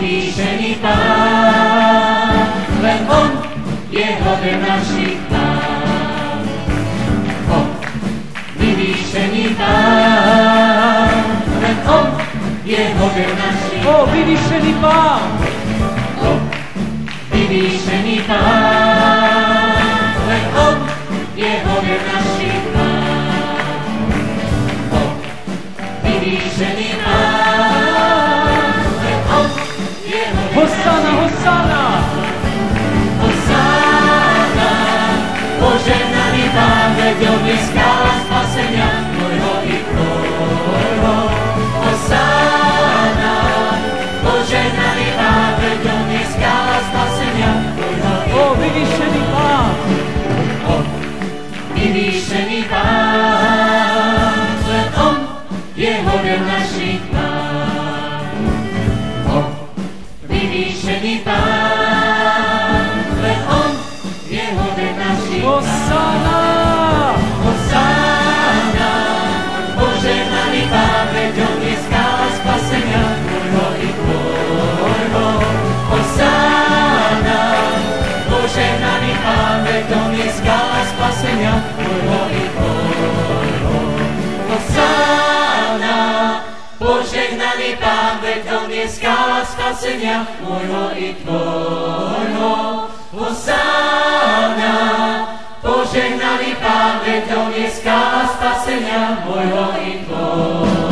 vyvýšený Pán, len on je hoden našich pán. On, vyvýšený Pán, len on je hoden našich pán. Vyvýšený Pán, vyvýšený Pán, len on je hoden našich pán. Vyvýšený Pán, len on je hoden Hosana, Hosana, Hosana, požehnaný Pán, veď on je skála spasenia môjho i tvojho. Hosana, požehnaný Pán, veď on je skála spasenia môjho i tvojho. vyvýšený Pán, Vyvýšený Pán, len on je hoden našich pán. Vyvýšený Pán, len on je hoden našich pán. Hosana, Hosana, požehnaný Pán, veď on je skála spasenia môjho i tvojho. Hosana, požehnaný Pán, veď on je skála spasenia môjho i tvojho. Hosana, požehnaný Pán, veď on je skála spasenia môjho i tvojho. Hosana, požehnaný Pán, veď on je skála spasenia môjho i tvojho.